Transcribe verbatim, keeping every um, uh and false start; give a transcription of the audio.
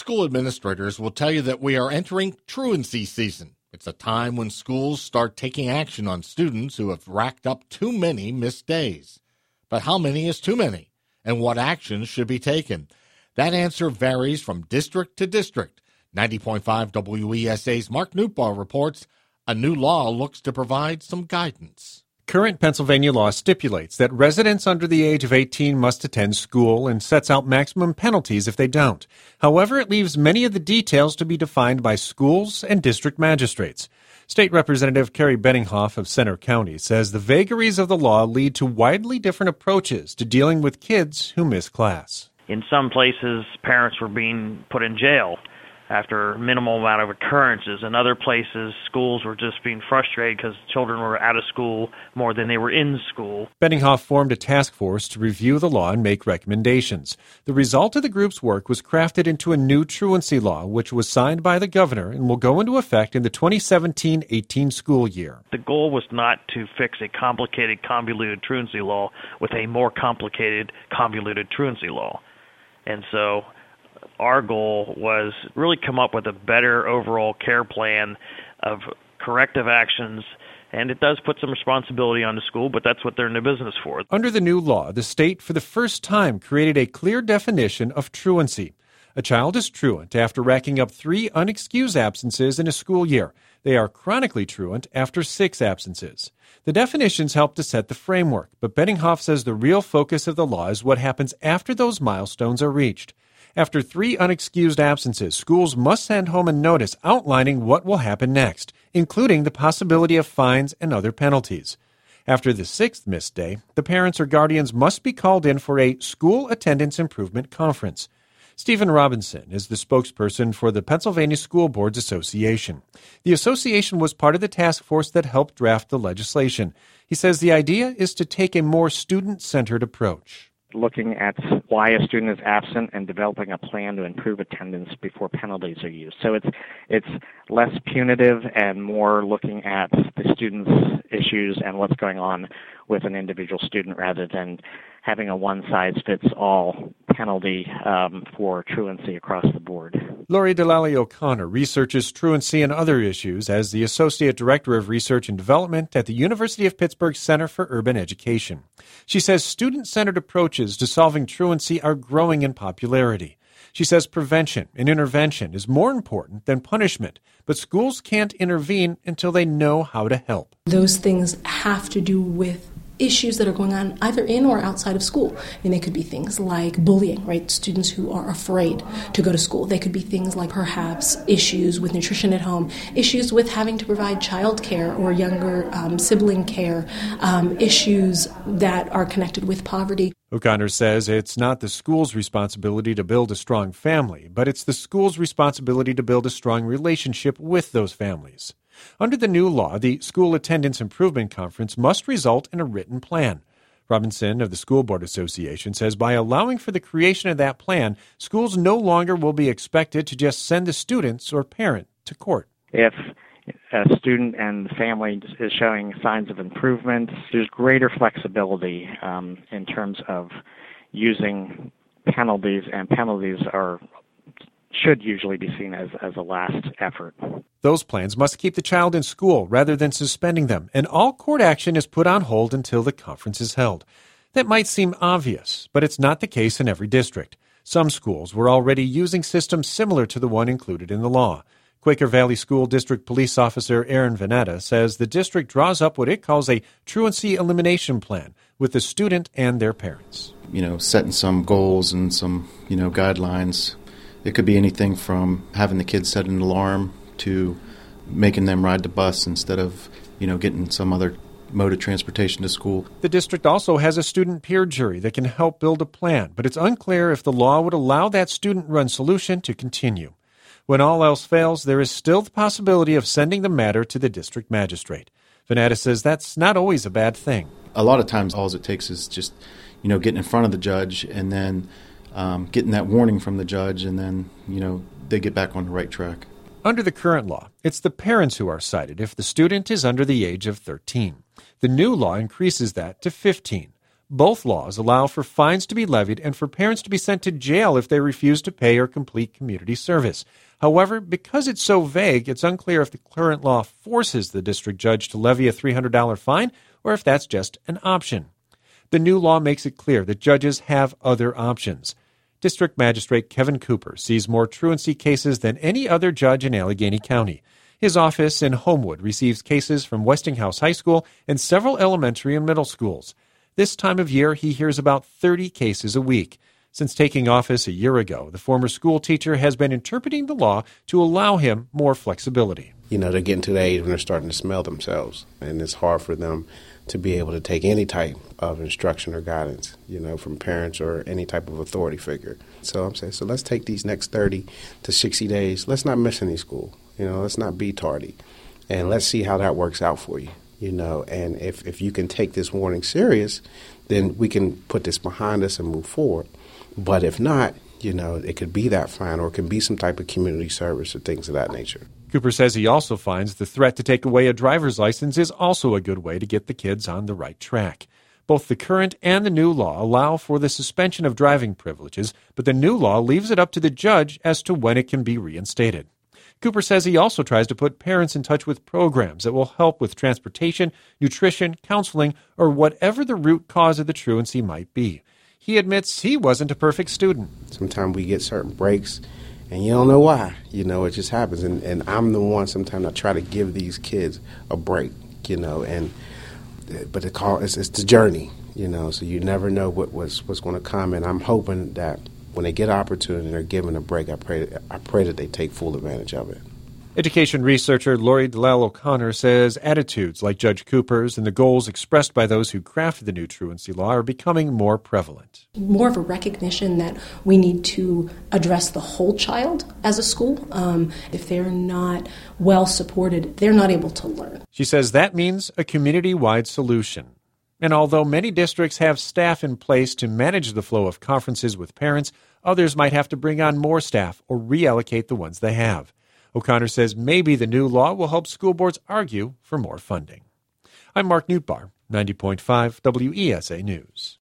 school administrators will tell you that we are entering truancy season. It's a time when schools start taking action on students who have racked up too many missed days. But how many is too many? And what actions should be taken? That answer varies from district to district. ninety point five W E S A's Mark Newtbar reports a new law looks to provide some guidance. Current Pennsylvania law stipulates that residents under the age of eighteen must attend school and sets out maximum penalties if they don't. However, it leaves many of the details to be defined by schools and district magistrates. State Representative Carrie Benninghoff of Center County says the vagaries of the law lead to widely different approaches to dealing with kids who miss class. In some places, parents were being put in jail after a minimal amount of occurrences. In other places, schools were just being frustrated because children were out of school more than they were in school. Benninghoff formed a task force to review the law and make recommendations. The result of the group's work was crafted into a new truancy law, which was signed by the governor and will go into effect in the twenty seventeen eighteen school year. The goal was not to fix a complicated, convoluted truancy law with a more complicated, convoluted truancy law. And so our goal was really come up with a better overall care plan of corrective actions, and it does put some responsibility on the school, but that's what they're in the business for. Under the new law, the state for the first time created a clear definition of truancy. A child is truant after racking up three unexcused absences in a school year. They are chronically truant after six absences. The definitions help to set the framework, but Benninghoff says the real focus of the law is what happens after those milestones are reached. After three unexcused absences, schools must send home a notice outlining what will happen next, including the possibility of fines and other penalties. After the sixth missed day, the parents or guardians must be called in for a school attendance improvement conference. Stephen Robinson is the spokesperson for the Pennsylvania School Boards Association. The association was part of the task force that helped draft the legislation. He says the idea is to take a more student-centered approach. Looking at why a student is absent and developing a plan to improve attendance before penalties are used. So it's it's less punitive and more looking at the student's issues and what's going on with an individual student rather than having a one-size-fits-all penalty um, for truancy across the board. Lori Delally O'Connor researches truancy and other issues as the Associate Director of Research and Development at the University of Pittsburgh Center for Urban Education. She says student-centered approaches to solving truancy are growing in popularity. She says prevention and intervention is more important than punishment, but schools can't intervene until they know how to help. Those things have to do with issues that are going on either in or outside of school. And they could be things like bullying, right? Students who are afraid to go to school. They could be things like perhaps issues with nutrition at home, issues with having to provide child care or younger um, sibling care, um, issues that are connected with poverty. O'Connor says it's not the school's responsibility to build a strong family, but it's the school's responsibility to build a strong relationship with those families. Under the new law, the School Attendance Improvement Conference must result in a written plan. Robinson of the School Board Association says by allowing for the creation of that plan, schools no longer will be expected to just send the students or parent to court. If a student and the family is showing signs of improvement, there's greater flexibility um, in terms of using penalties, and penalties are should usually be seen as, as a last effort. Those plans must keep the child in school rather than suspending them, and all court action is put on hold until the conference is held. That might seem obvious, but it's not the case in every district. Some schools were already using systems similar to the one included in the law. Quaker Valley School District Police Officer Aaron Vanetta says the district draws up what it calls a truancy elimination plan with the student and their parents. You know, setting some goals and some, you know, guidelines. It could be anything from having the kids set an alarm to making them ride the bus instead of, you know, getting some other mode of transportation to school. The district also has a student peer jury that can help build a plan, but it's unclear if the law would allow that student-run solution to continue. When all else fails, there is still the possibility of sending the matter to the district magistrate. Vanetta says that's not always a bad thing. A lot of times all it takes is just, you know, getting in front of the judge and then Um, getting that warning from the judge, and then, you know, they get back on the right track. Under the current law, it's the parents who are cited if the student is under the age of thirteen. The new law increases that to fifteen. Both laws allow for fines to be levied and for parents to be sent to jail if they refuse to pay or complete community service. However, because it's so vague, it's unclear if the current law forces the district judge to levy a three hundred dollars fine or if that's just an option. The new law makes it clear that judges have other options. District Magistrate Kevin Cooper sees more truancy cases than any other judge in Allegheny County. His office in Homewood receives cases from Westinghouse High School and several elementary and middle schools. This time of year, he hears about thirty cases a week. Since taking office a year ago, the former school teacher has been interpreting the law to allow him more flexibility. You know, they're getting to the age when they're starting to smell themselves, and it's hard for them to be able to take any type of instruction or guidance, you know, from parents or any type of authority figure. So I'm saying, so let's take these next thirty to sixty days. Let's not miss any school. You know, let's not be tardy. And let's see how that works out for you, you know. And if, if you can take this warning serious, then we can put this behind us and move forward. But if not, you know, it could be that fine or it can be some type of community service or things of that nature. Cooper says he also finds the threat to take away a driver's license is also a good way to get the kids on the right track. Both the current and the new law allow for the suspension of driving privileges, but the new law leaves it up to the judge as to when it can be reinstated. Cooper says he also tries to put parents in touch with programs that will help with transportation, nutrition, counseling, or whatever the root cause of the truancy might be. He admits he wasn't a perfect student. Sometimes we get certain breaks, and you don't know why. You know, it just happens. And, and I'm the one sometimes I try to give these kids a break, you know, and but it call, it's, it's the journey, you know, so you never know what was, what's going to come. And I'm hoping that when they get an opportunity and they're given a break, I pray, I pray that they take full advantage of it. Education researcher Lori Dallal O'Connor says attitudes like Judge Cooper's and the goals expressed by those who crafted the new truancy law are becoming more prevalent. More of a recognition that we need to address the whole child as a school. Um, if they're not well supported, they're not able to learn. She says that means a community-wide solution. And although many districts have staff in place to manage the flow of conferences with parents, others might have to bring on more staff or reallocate the ones they have. O'Connor says maybe the new law will help school boards argue for more funding. I'm Mark Newtbar, ninety point five W E S A News.